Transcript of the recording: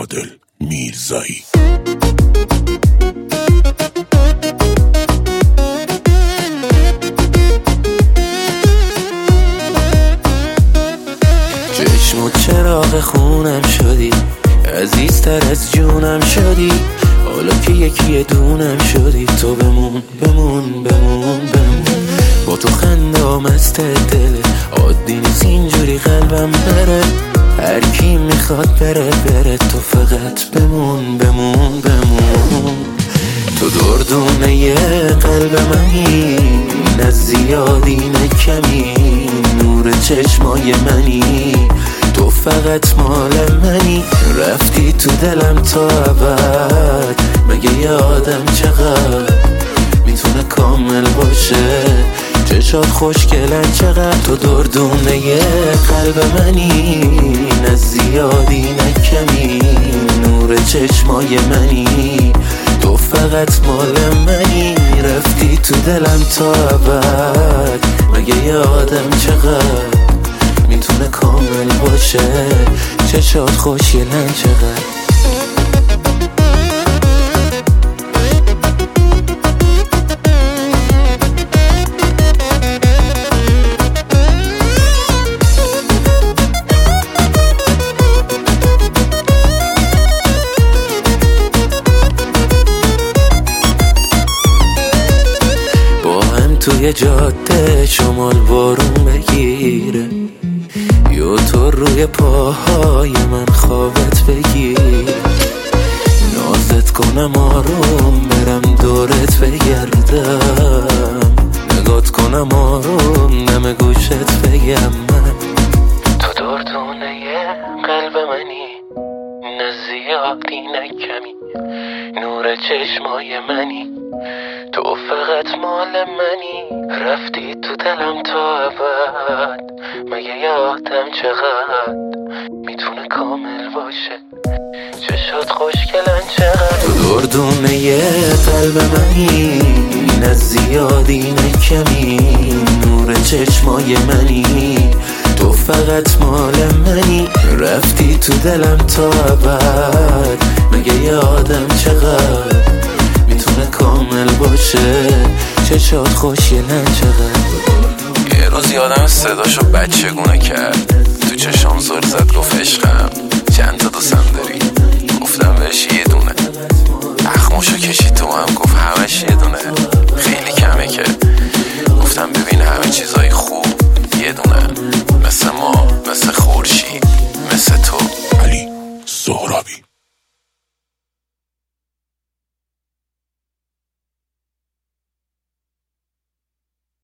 عادل میرزایی. چشم و چراغ خونم شدی، عزیزتر از جونم شدی، حالا که یکی دونم شدی. تو بمون بمون بمون بمون، با تو خندام از دل عادی نیست اینجوری قلبم بره. هر کی میخواد بره بره، تو فقط بمون بمون بمون. تو دردونه قلب منی، نه زیادی نه کمی، نور چشمای منی، تو فقط مال منی. رفتی تو دلم تا ابد، مگه یه آدم چقدر میتونه کامل باشه؟ چشات خوشگلن چقدر، تو دردونه قلب منی، نه زیادی نه کمی، نور چشمای منی، تو فقط مال منی. رفتی تو دلم تا ابد، مگه یه آدم چقدر میتونه کامل باشه؟ چشات خوشگلن چقدر. توی جاده شمال بارون بگیره، یا تو روی پاهای من خوابت بگیره، نازت کنم آروم برم دورت بگردم، نگات کنم آروم نم گوشت بگم من. تو دردونه قلب منی، نه زیادی نه کمی، نور چشمای منی، تو فقط مال منی. رفتی تو دلم تا ابد، مگه یه آدم چقدر میتونه کامل باشه؟ چشات خوشگلن چقدر. تو دردونه قلب منی، نه زیادی نه کمی، نور چشمای منی، تو فقط مال منی. رفتی تو دلم تا ابد، مگه یه آدم چقدر میتونه کامل باشه؟ چشات خوشگلن چقدر. یه روز یادم صداشو بچگونه کرد، تو چشام زل زد گفت عشقم چند تا دوستم داری؟ گفتم بهش یه دونه. اخماشو کشید تو هم گفت همش یه دونه، خیلی کمه که. گفتم ببین همه چیزای خوب یه دونه، مثل ما، مثل خورشید، مثل تو. علی سهرابی.